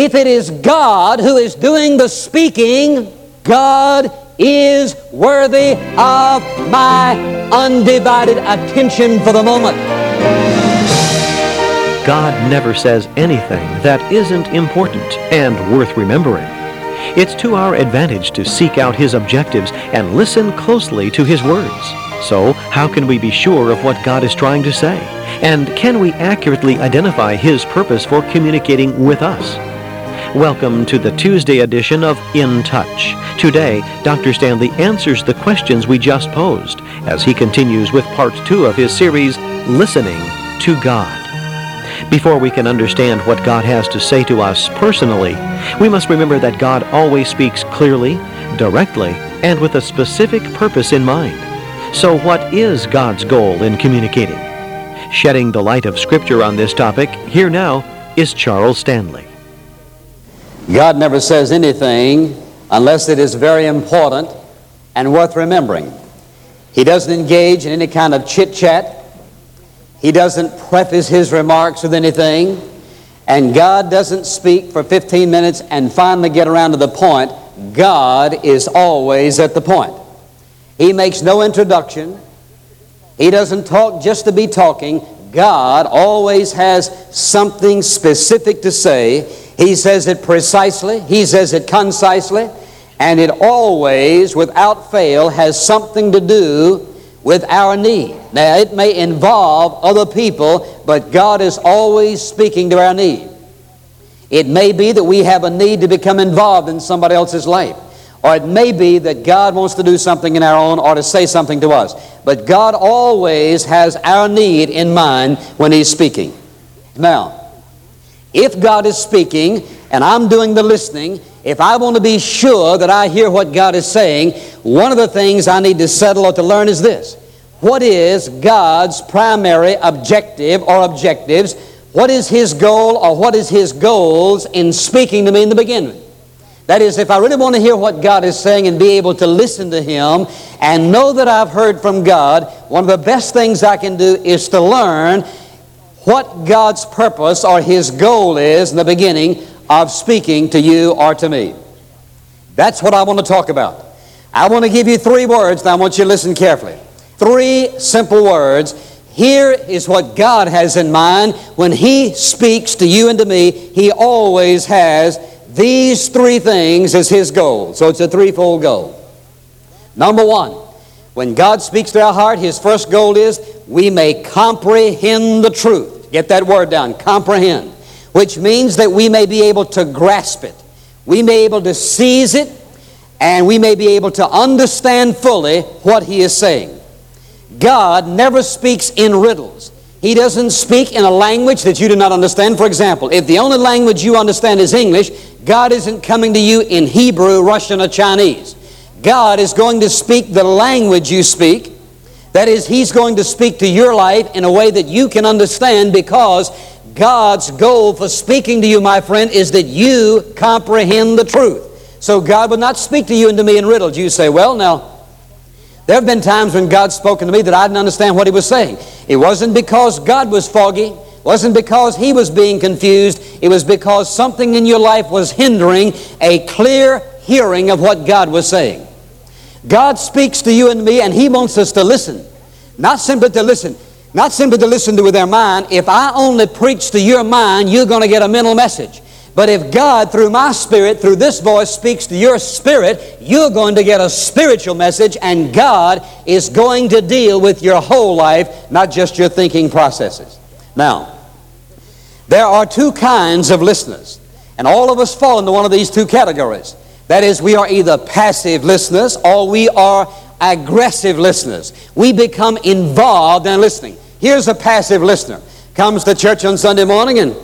If it is God who is doing the speaking, God is worthy of my undivided attention for the moment. God never says anything that isn't important and worth remembering. It's to our advantage to seek out His objectives and listen closely to His words. So, how can we be sure of what God is trying to say? And can we accurately identify His purpose for communicating with us? Welcome to the Tuesday edition of In Touch. Today, Dr. Stanley answers the questions we just posed as he continues with part 2 of his series, Listening to God. Before we can understand what God has to say to us personally, we must remember that God always speaks clearly, directly, and with a specific purpose in mind. So what is God's goal in communicating? Shedding the light of Scripture on this topic, here now is Charles Stanley. God never says anything unless it is very important and worth remembering. He doesn't engage in any kind of chit-chat. He doesn't preface His remarks with anything. And God doesn't speak for 15 minutes and finally get around to the point. God is always at the point. He makes no introduction. He doesn't talk just to be talking. God always has something specific to say. He says it precisely. He says it concisely. And it always, without fail, has something to do with our need. Now, it may involve other people, but God is always speaking to our need. It may be that we have a need to become involved in somebody else's life. Or it may be that God wants to do something in our own or to say something to us. But God always has our need in mind when He's speaking. Now, if God is speaking and I'm doing the listening, if I want to be sure that I hear what God is saying, one of the things I need to settle or to learn is this. What is God's primary objective or objectives? What is His goal or what is His goals in speaking to me in the beginning? That is, if I really want to hear what God is saying and be able to listen to Him and know that I've heard from God, one of the best things I can do is to learn what God's purpose or His goal is in the beginning of speaking to you or to me. That's what I want to talk about. I want to give you 3 words, and I want you to listen carefully. 3 simple words. Here is what God has in mind. When He speaks to you and to me, He always has these 3 things as His goal. So it's a threefold goal. Number 1, when God speaks to our heart, His first goal is we may comprehend the truth. Get that word down, comprehend. Which means that we may be able to grasp it. We may be able to seize it, and we may be able to understand fully what He is saying. God never speaks in riddles. He doesn't speak in a language that you do not understand. For example, if the only language you understand is English, God isn't coming to you in Hebrew, Russian, or Chinese. God is going to speak the language you speak. That is, He's going to speak to your life in a way that you can understand, because God's goal for speaking to you, my friend, is that you comprehend the truth. So God would not speak to you and to me in riddles. You say, well, now, there have been times when God's spoken to me that I didn't understand what He was saying. It wasn't because God was foggy. It wasn't because He was being confused. It was because something in your life was hindering a clear hearing of what God was saying. God speaks to you and me, and He wants us to listen. Not simply to listen. Not simply to listen to with their mind. If I only preach to your mind, you're going to get a mental message. But if God, through my spirit, through this voice, speaks to your spirit, you're going to get a spiritual message, and God is going to deal with your whole life, not just your thinking processes. Now, there are 2 kinds of listeners, and all of us fall into one of these 2 categories. That is, we are either passive listeners or we are aggressive listeners. We become involved in listening. Here's a passive listener. Comes to church on Sunday morning and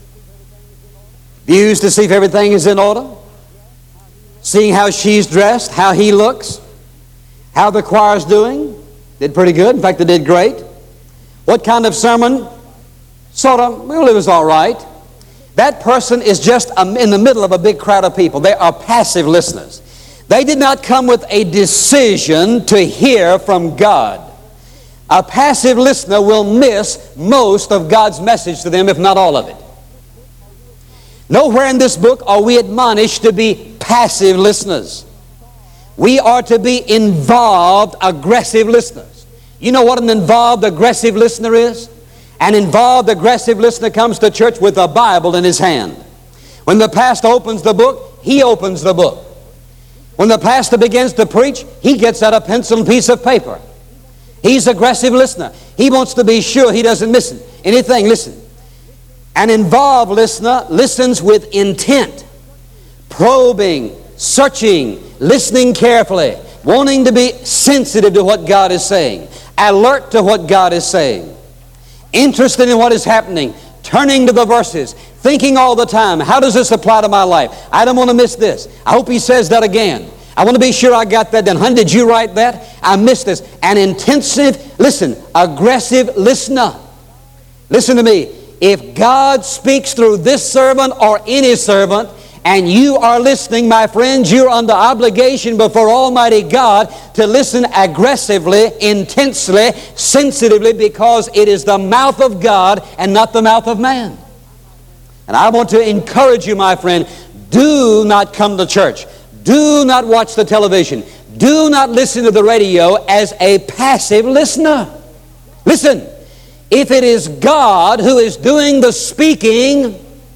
views to see if everything is in order. Seeing how she's dressed, how he looks, how the choir's doing. Did pretty good. In fact, they did great. What kind of sermon? Sort of, well, it was all right. That person is just in the middle of a big crowd of people. They are passive listeners. They did not come with a decision to hear from God. A passive listener will miss most of God's message to them, if not all of it. Nowhere in this book are we admonished to be passive listeners. We are to be involved, aggressive listeners. You know what an involved, aggressive listener is? An involved, aggressive listener comes to church with a Bible in his hand. When the pastor opens the book, he opens the book. When the pastor begins to preach, he gets out a pencil and piece of paper. He's an aggressive listener. He wants to be sure he doesn't miss anything. Listen. An involved listener listens with intent, probing, searching, listening carefully, wanting to be sensitive to what God is saying, alert to what God is saying, interested in what is happening, turning to the verses, thinking all the time, how does this apply to my life? I don't want to miss this. I hope he says that again. I want to be sure I got that done. Honey, did you write that? I missed this. An intensive, listen, aggressive listener. Listen to me. If God speaks through this servant or any servant, and you are listening, my friends, you're under obligation before Almighty God to listen aggressively, intensely, sensitively, because it is the mouth of God and not the mouth of man. And I want to encourage you, my friend, do not come to church. Do not watch the television. Do not listen to the radio as a passive listener. Listen. If it is God who is doing the speaking,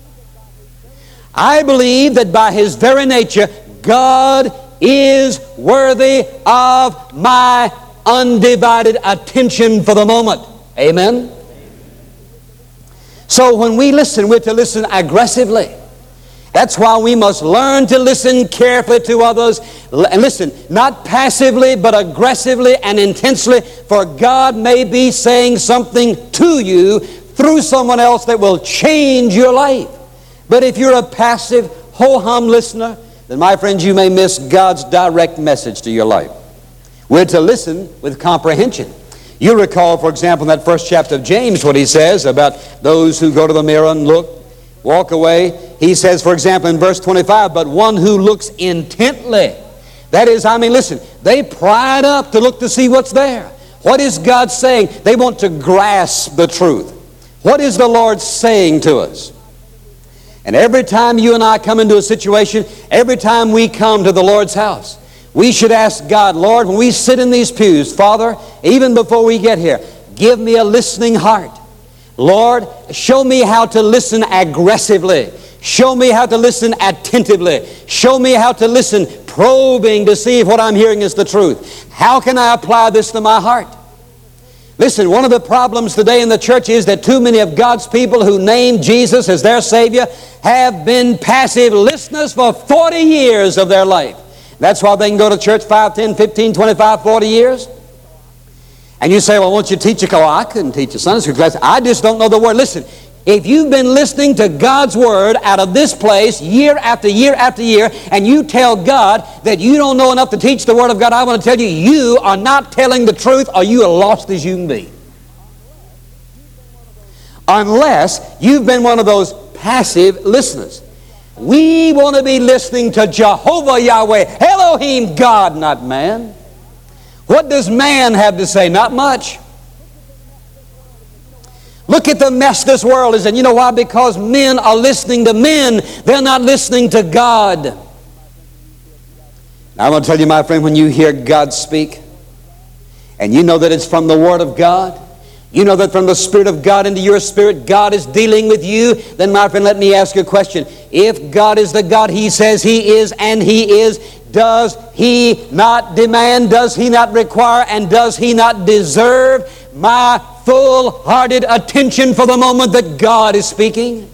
I believe that by His very nature, God is worthy of my undivided attention for the moment. Amen? So when we listen, we're to listen aggressively. That's why we must learn to listen carefully to others. And listen, not passively, but aggressively and intensely, for God may be saying something to you through someone else that will change your life. But if you're a passive, ho-hum listener, then my friends, you may miss God's direct message to your life. We're to listen with comprehension. You recall, for example, in that first chapter of James, what he says about those who go to the mirror and look, walk away. He says, for example, in verse 25, but one who looks intently. That is, listen, they pride up to look to see what's there. What is God saying? They want to grasp the truth. What is the Lord saying to us? And every time you and I come into a situation, every time we come to the Lord's house, we should ask God, Lord, when we sit in these pews, Father, even before we get here, give me a listening heart. Lord, show me how to listen aggressively. Show me how to listen attentively. Show me how to listen probing to see if what I'm hearing is the truth. How can I apply this to my heart? Listen, one of the problems today in the church is that too many of God's people who name Jesus as their Savior have been passive listeners for 40 years of their life. That's why they can go to church 5, 10, 15, 25, 40 years. And you say, well, won't you teach a class? I couldn't teach a Sunday school class. I just don't know the Word. Listen, if you've been listening to God's Word out of this place year after year after year, and you tell God that you don't know enough to teach the Word of God, I want to tell you, you are not telling the truth, or you are lost as you can be. Unless you've been one of those passive listeners. We want to be listening to Jehovah Yahweh, Elohim, God, not man. What does man have to say? Not much. Look at the mess this world is in. You know why? Because men are listening to men. They're not listening to God. Now, I'm going to tell you, my friend, when you hear God speak, and you know that it's from the Word of God, you know that from the Spirit of God into your spirit, God is dealing with you, then, my friend, let me ask you a question. If God is the God He says He is, and He is, does He not demand, does He not require, and does He not deserve my full-hearted attention for the moment that God is speaking?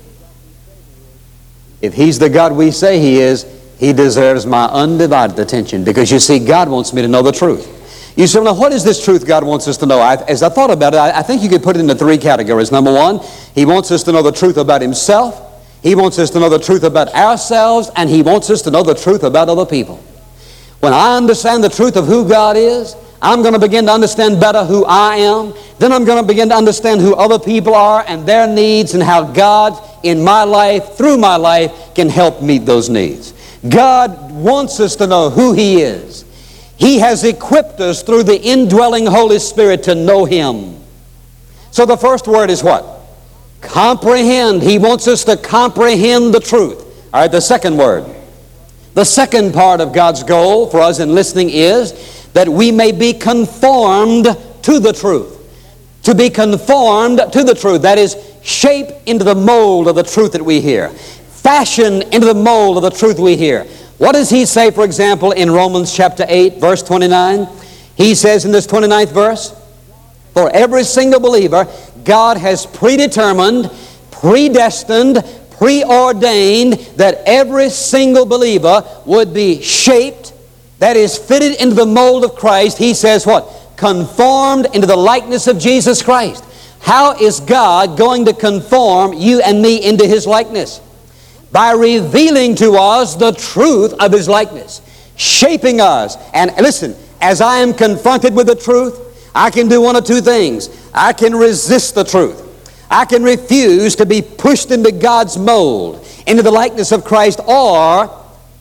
If He's the God we say He is, He deserves my undivided attention, because you see, God wants me to know the truth. You say, well, now, what is this truth God wants us to know? As I thought about it, I think you could put it into three categories. Number one, He wants us to know the truth about Himself. He wants us to know the truth about ourselves, and He wants us to know the truth about other people. When I understand the truth of who God is, I'm going to begin to understand better who I am. Then I'm going to begin to understand who other people are and their needs, and how God in my life, through my life, can help meet those needs. God wants us to know who He is. He has equipped us through the indwelling Holy Spirit to know Him. So the first word is what? Comprehend. He wants us to comprehend the truth. All right, the second word. The second part of God's goal for us in listening is that we may be conformed to the truth. To be conformed to the truth. That is, shaped into the mold of the truth that we hear. Fashioned into the mold of the truth we hear. What does he say, for example, in Romans chapter 8, verse 29? He says in this 29th verse, for every single believer, God has predetermined, predestined, preordained that every single believer would be shaped, that is, fitted into the mold of Christ. He says what? Conformed into the likeness of Jesus Christ. How is God going to conform you and me into His likeness? By revealing to us the truth of His likeness, shaping us. And listen, as I am confronted with the truth, I can do one of two things. I can resist the truth. I can refuse to be pushed into God's mold, into the likeness of Christ, or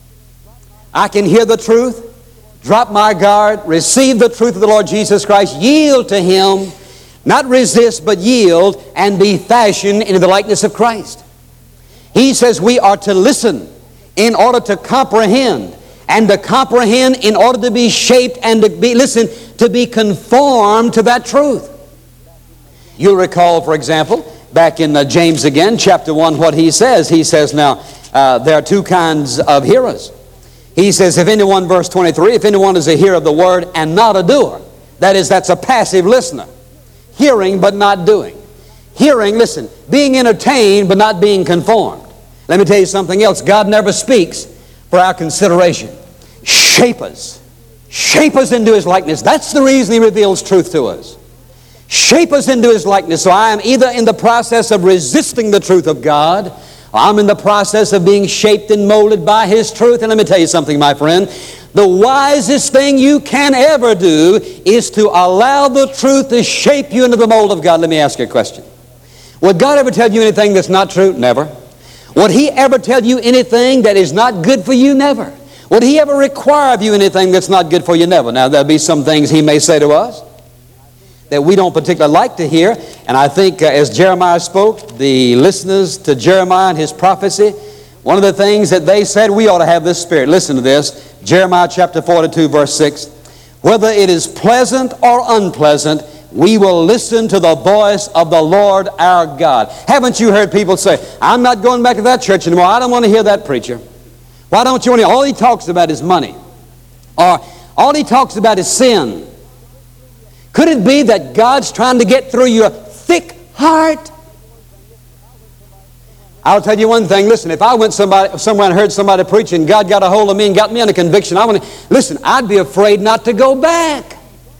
I can hear the truth, drop my guard, receive the truth of the Lord Jesus Christ, yield to Him, not resist, but yield, and be fashioned into the likeness of Christ. He says we are to listen in order to comprehend, and to comprehend in order to be shaped and to be, listen, to be conformed to that truth. You'll recall, for example, back in James again, chapter 1, what he says. He says, now, there are two kinds of hearers. He says, if anyone, verse 23, if anyone is a hearer of the word and not a doer, that is, that's a passive listener. Hearing but not doing. Hearing, listen, being entertained but not being conformed. Let me tell you something else. God never speaks for our consideration. Shape us. Shape us into His likeness. That's the reason He reveals truth to us. Shape us into His likeness. So I am either in the process of resisting the truth of God, or I'm in the process of being shaped and molded by His truth. And let me tell you something, my friend. The wisest thing you can ever do is to allow the truth to shape you into the mold of God. Let me ask you a question. Would God ever tell you anything that's not true? Never. Would He ever tell you anything that is not good for you? Never. Would He ever require of you anything that's not good for you? Never. Now, there'll be some things He may say to us that we don't particularly like to hear. And I think as Jeremiah spoke, the listeners to Jeremiah and his prophecy, one of the things that they said, we ought to have this spirit. Listen to this. Jeremiah chapter 42, verse 6. Whether it is pleasant or unpleasant, we will listen to the voice of the Lord our God. Haven't you heard people say, I'm not going back to that church anymore. I don't want to hear that preacher. Why don't you want to hear? All he talks about is money. Or all he talks about is sin. Could it be that God's trying to get through your thick heart? I'll tell you one thing. Listen, if I went somewhere and heard somebody preaching, God got a hold of me and got me under conviction, listen, I'd be afraid not to go back.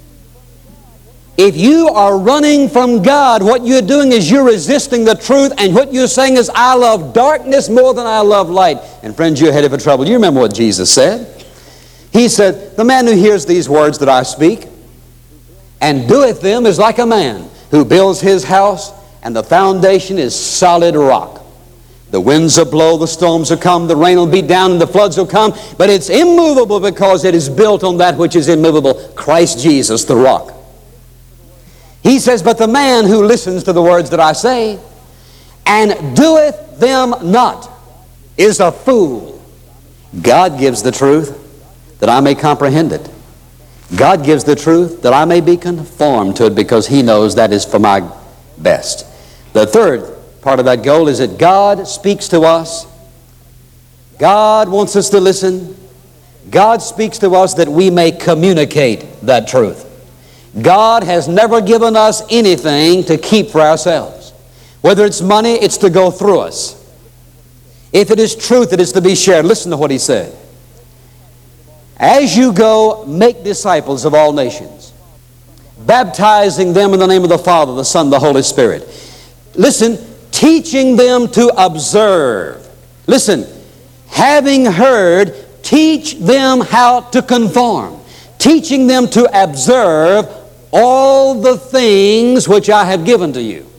If you are running from God, what you're doing is you're resisting the truth, and what you're saying is, I love darkness more than I love light. And friends, you're headed for trouble. You remember what Jesus said? He said, the man who hears these words that I speak and doeth them is like a man who builds his house, and the foundation is solid rock. The winds will blow, the storms will come, the rain will beat down, and the floods will come, but it's immovable because it is built on that which is immovable, Christ Jesus, the rock. He says, but the man who listens to the words that I say and doeth them not is a fool. God gives the truth that I may comprehend it. God gives the truth that I may be conformed to it, because He knows that is for my best. The third part of that goal is that God speaks to us. God wants us to listen. God speaks to us that we may communicate that truth. God has never given us anything to keep for ourselves. Whether it's money, it's to go through us. If it is truth, it is to be shared. Listen to what He said. As you go, make disciples of all nations, baptizing them in the name of the Father, the Son, and the Holy Spirit. Listen, teaching them to observe. Listen, having heard, teach them how to conform. Teaching them to observe all the things which I have given to you.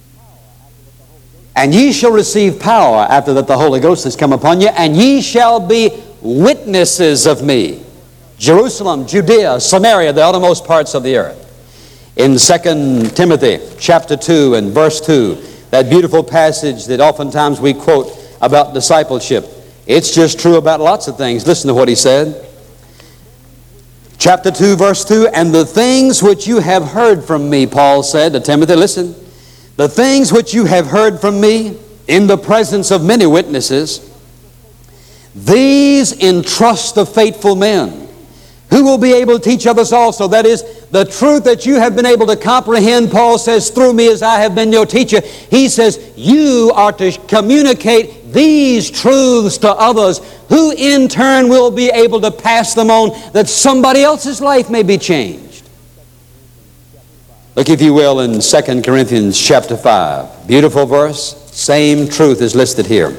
And ye shall receive power after that the Holy Ghost has come upon you, and ye shall be witnesses of me. Jerusalem, Judea, Samaria, the uttermost parts of the earth. In 2 Timothy chapter 2 and verse 2, That beautiful passage that oftentimes we quote about discipleship. It's just true about lots of things. Listen to what he said. Chapter 2, verse 2, and the things which you have heard from me, Paul said to Timothy, listen, the things which you have heard from me in the presence of many witnesses, these entrust to faithful men who will be able to teach others also. That is, the truth that you have been able to comprehend, Paul says, through me as I have been your teacher. He says, you are to communicate these truths to others who in turn will be able to pass them on that somebody else's life may be changed. Look, if you will, in 2 Corinthians chapter 5. Beautiful verse. Same truth is listed here.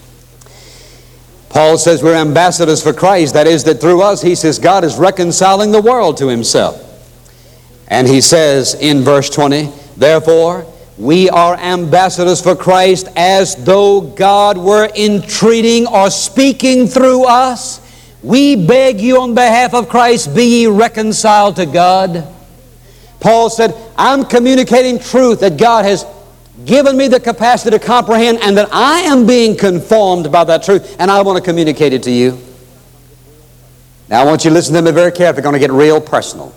Paul says we're ambassadors for Christ. That is, that through us, he says, God is reconciling the world to himself. And he says in verse 20, therefore, we are ambassadors for Christ as though God were entreating or speaking through us. We beg you on behalf of Christ, be ye reconciled to God. Paul said, I'm communicating truth that God has given me the capacity to comprehend, and that I am being conformed by that truth, and I want to communicate it to you. Now I want you to listen to me very carefully. It's going to get real personal.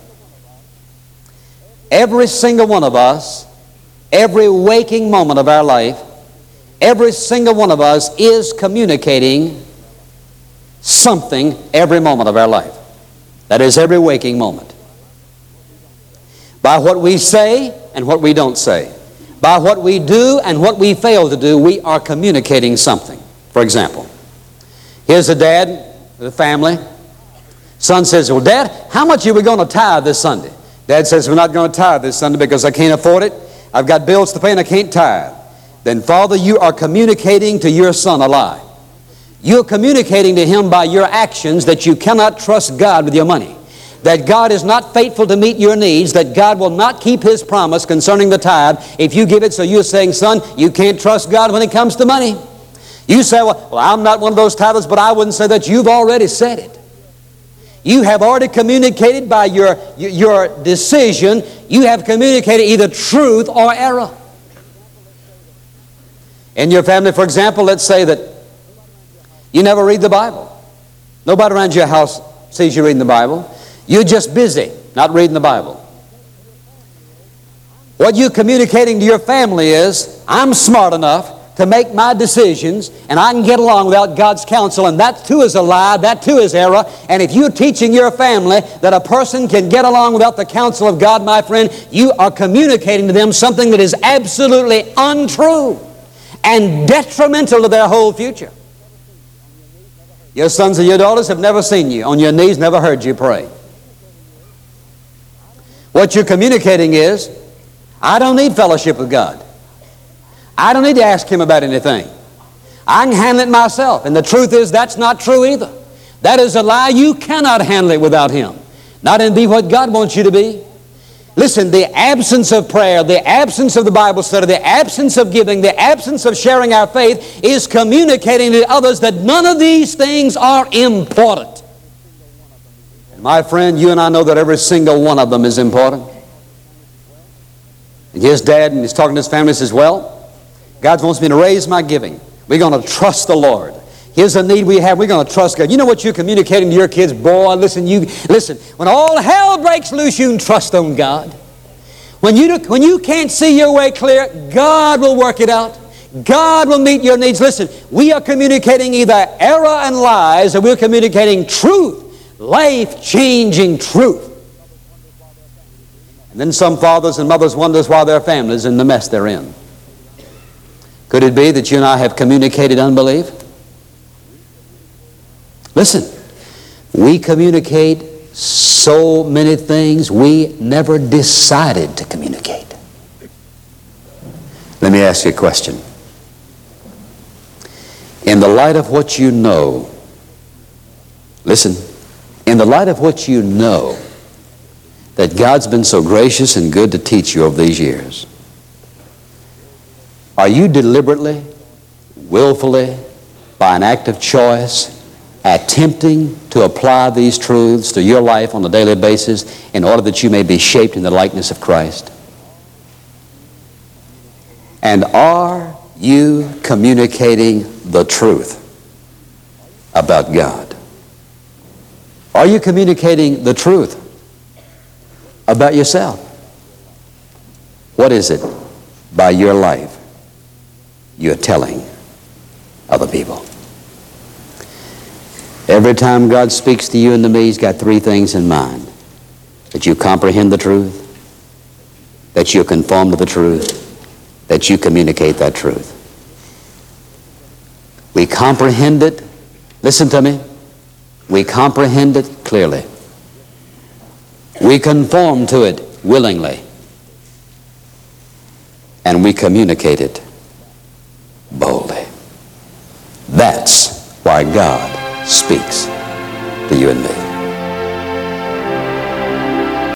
Every single one of us, every waking moment of our life, every single one of us is communicating something every moment of our life. That is, every waking moment. By what we say and what we don't say. By what we do and what we fail to do, we are communicating something. For example, here's a dad with a family. Son says, well, Dad, how much are we going to tithe this Sunday? Dad says, we're not going to tithe this Sunday because I can't afford it. I've got bills to pay and I can't tithe. Then, Father, you are communicating to your son a lie. You're communicating to him by your actions that you cannot trust God with your money. That God is not faithful to meet your needs, that God will not keep His promise concerning the tithe if you give it. So you're saying, son, you can't trust God when it comes to money. You say, well, I'm not one of those tithers, but I wouldn't say that. You've already said it. You have already communicated by your decision. You have communicated either truth or error. In your family, for example, let's say that you never read the Bible. Nobody around your house sees you reading the Bible. You're just busy, not reading the Bible. What you're communicating to your family is, I'm smart enough to make my decisions, and I can get along without God's counsel, and that too is a lie, that too is error. And if you're teaching your family that a person can get along without the counsel of God, my friend, you are communicating to them something that is absolutely untrue and detrimental to their whole future. Your sons and your daughters have never seen you on your knees, never heard you pray. What you're communicating is, I don't need fellowship with God. I don't need to ask Him about anything. I can handle it myself. And the truth is, that's not true either. That is a lie. You cannot handle it without Him. Not and be what God wants you to be. Listen, the absence of prayer, the absence of the Bible study, the absence of giving, the absence of sharing our faith is communicating to others that none of these things are important. And my friend, you and I know that every single one of them is important. And his dad, and he's talking to his family, says, well, God wants me to raise my giving. We're going to trust the Lord. Here's a need we have. We're going to trust God. You know what you're communicating to your kids? Boy, listen, when all hell breaks loose, you can trust on God. When you can't see your way clear, God will work it out. God will meet your needs. Listen, we are communicating either error and lies, or we're communicating truth, life-changing truth. And then some fathers and mothers wonder why their families in the mess they're in. Could it be that you and I have communicated unbelief? Listen, we communicate so many things we never decided to communicate. Let me ask you a question. In the light of what you know, listen, in the light of what you know, that God's been so gracious and good to teach you over these years, are you deliberately, willfully, by an act of choice, attempting to apply these truths to your life on a daily basis in order that you may be shaped in the likeness of Christ? And are you communicating the truth about God? Are you communicating the truth about yourself? What is it by your life you're telling other people? Every time God speaks to you and to me, He's got three things in mind: that you comprehend the truth, that you conform to the truth, that you communicate that truth. We comprehend it, listen to me, we comprehend it clearly. We conform to it willingly. And we communicate it boldly. That's why God speaks to you and me.